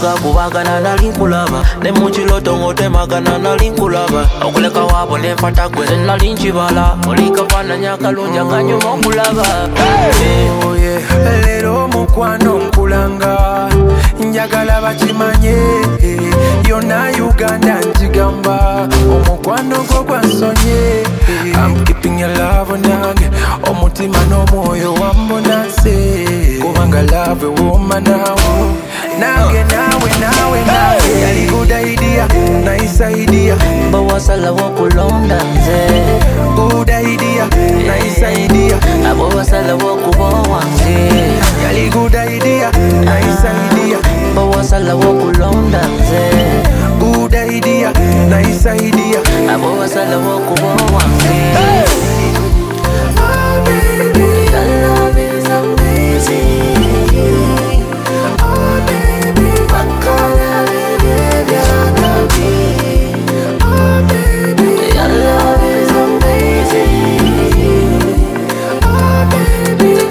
Naluga kubagana na linkulaba ne muchiloto ngote magana na linkulaba okuleka wabo ne fata kweze na linchibala olika fana nyakalunja kanyuma okulaba. Oh yeah, lero mukwano nkulanga njagala bakimanye yona Uganda njigamba omukwano gwo gwansonye. I'm keeping your love nange omutima n'omwoyo wambonase kubanga love woman nawe nange nawe yali good idea, nice idea, Bawasala wakulonda nze good idea, nice idea, Bawasala wakubowa nze yali good idea, nice idea, Bawasala wakulonda nze good idea, nice idea, Bawasala wakubowa nze. oh baby, Your love is amazing. oh baby, Wakala oh baby, Your love is amazing. oh baby,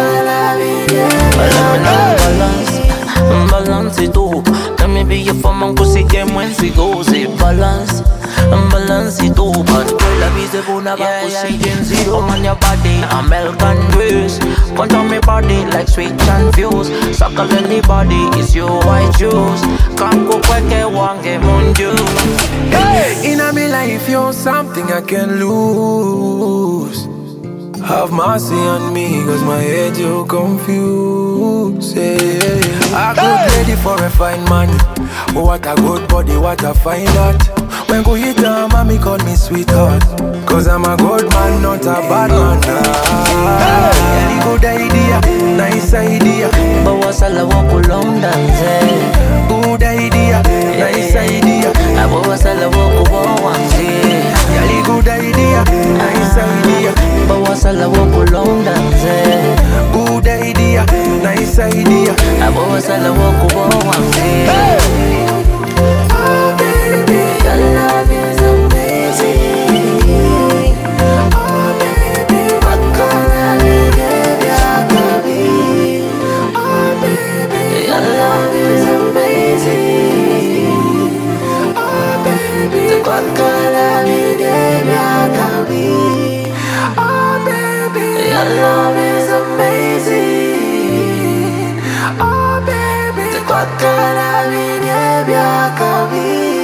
Balance it all. Let me be your fun, go see game when she goes. Balance it all. But girl, I be the bona back see Gen Z on your body. American dress, want on me body like sweet and fuse. Suckle anybody, it's you I choose. Can't go kweke wange munju. in a me life you're something I can lose. Have mercy on me, cause my head you confused. Yeah. A good lady for a fine man. What a good body, what a fine heart. When go hit her, mommy call me sweetheart. Cause I'm a good man, not a bad man. Any good idea, nice idea, Bawasala wakulonda nze good idea, nice idea, Bawasala wakubowa nze any good idea, nice idea, Bawasala wakulonda nze good idea, nice idea. Bawasala wakubowa nze. Oh baby, Your love is amazing. oh baby, Wakala yakabi. oh baby, Your love is amazing. oh baby, Wakala yakabi. oh baby, Your love is amazing. oh baby, Wakala yakabi.